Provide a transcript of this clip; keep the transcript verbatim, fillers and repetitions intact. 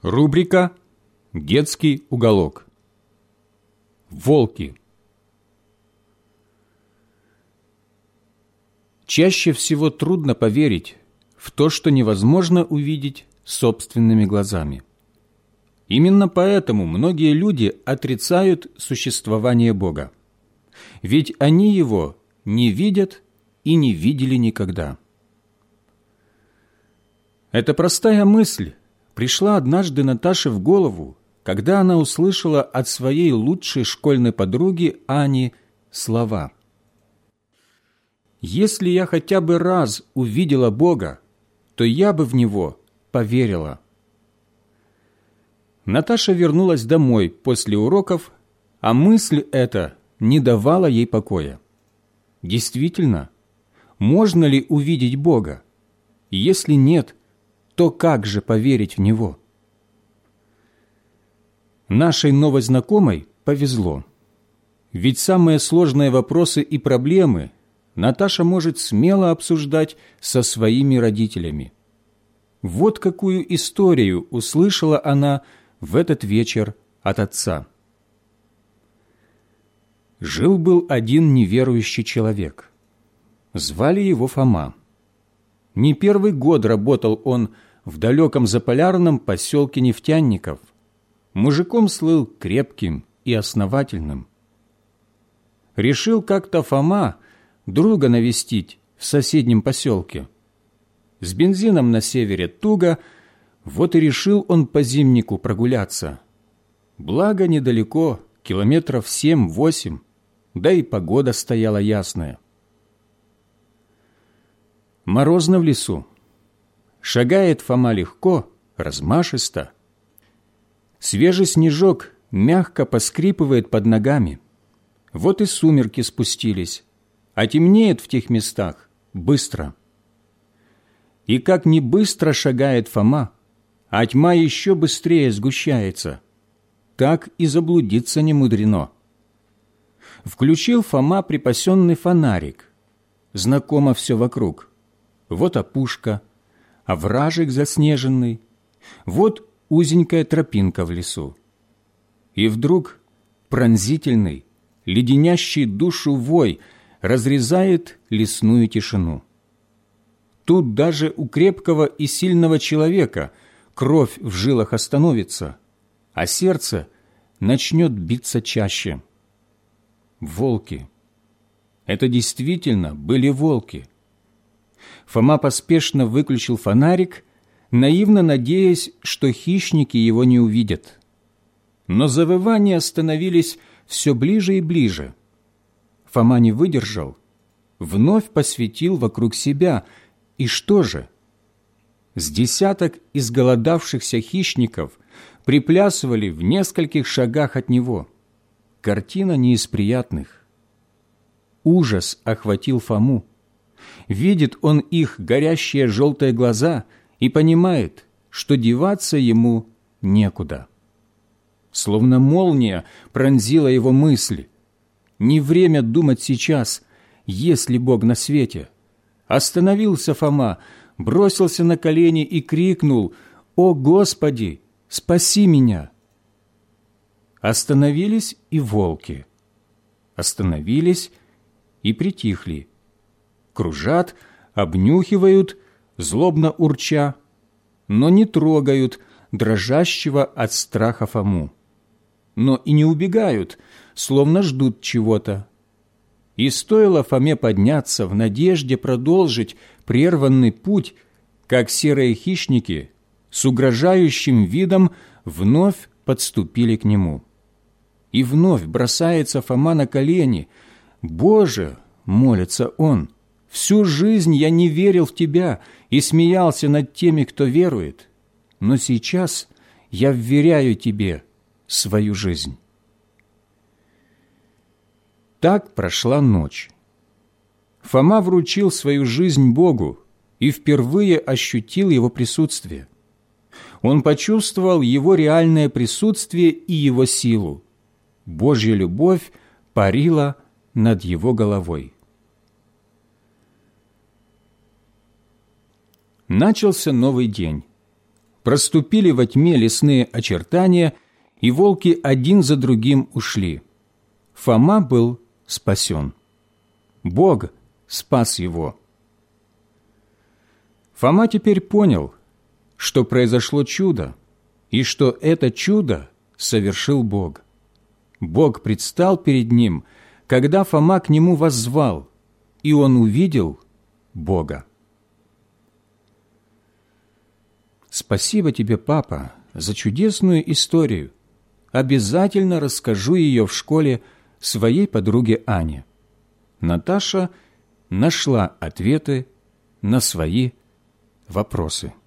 Рубрика «Детский уголок». Волки. Чаще всего трудно поверить в то, что невозможно увидеть собственными глазами. Именно поэтому многие люди отрицают существование Бога. Ведь они Его не видят и не видели никогда. Эта простая мысль пришла однажды Наташе в голову, когда она услышала от своей лучшей школьной подруги Ани слова: «Если я хотя бы раз увидела Бога, то я бы в Него поверила». Наташа вернулась домой после уроков, а мысль эта не давала ей покоя. Действительно, можно ли увидеть Бога? Если нет, то как же поверить в Него? Нашей новой знакомой повезло. Ведь самые сложные вопросы и проблемы Наташа может смело обсуждать со своими родителями. Вот какую историю услышала она в этот вечер от отца. Жил-был один неверующий человек. Звали его Фома. Не первый год работал он в далеком заполярном поселке нефтяников. Мужиком слыл крепким и основательным. Решил как-то Фома друга навестить в соседнем поселке. С бензином на севере туго, вот и решил он по зимнику прогуляться. Благо недалеко, километров семь-восемь, да и погода стояла ясная. Морозно в лесу. Шагает Фома легко, размашисто. Свежий снежок мягко поскрипывает под ногами. Вот и сумерки спустились, а темнеет в тех местах быстро. И как не быстро шагает Фома, а тьма еще быстрее сгущается, так и заблудиться не мудрено. Включил Фома припасенный фонарик. Знакомо все вокруг. Вот опушка, овражек заснеженный, вот узенькая тропинка в лесу. И вдруг пронзительный, леденящий душу вой разрезает лесную тишину. Тут даже у крепкого и сильного человека кровь в жилах остановится, а сердце начнет биться чаще. Волки. Это действительно были волки. Фома поспешно выключил фонарик, наивно надеясь, что хищники его не увидят. Но завывания становились все ближе и ближе. Фома не выдержал, вновь посветил вокруг себя, и что же? С десяток изголодавшихся хищников приплясывали в нескольких шагах от него. Картина не из приятных. Ужас охватил Фому. Видит он их горящие желтые глаза и понимает, что деваться ему некуда. Словно молния пронзила его мысль. Не время думать сейчас, есть ли Бог на свете. Остановился Фома, бросился на колени и крикнул: «О, Господи, спаси меня!» Остановились и волки. Остановились и притихли. Кружат, обнюхивают, злобно урча, но не трогают дрожащего от страха Фому. Но и не убегают, словно ждут чего-то. И стоило Фоме подняться в надежде продолжить прерванный путь, как серые хищники с угрожающим видом вновь подступили к нему. И вновь бросается Фома на колени. «Боже!» — молится он. «Всю жизнь я не верил в Тебя и смеялся над теми, кто верует, но сейчас я вверяю Тебе свою жизнь». Так прошла ночь. Фома вручил свою жизнь Богу и впервые ощутил Его присутствие. Он почувствовал Его реальное присутствие и Его силу. Божья любовь парила над его головой. Начался новый день. проступили во тьме лесные очертания, и волки один за другим ушли. Фома был спасен. Бог спас его. Фома теперь понял, что произошло чудо, и что это чудо совершил Бог. Бог предстал перед ним, когда Фома к нему воззвал, и он увидел Бога. Спасибо тебе, папа, за чудесную историю. Обязательно расскажу ее в школе своей подруге Ане. Наташа нашла ответы на свои вопросы.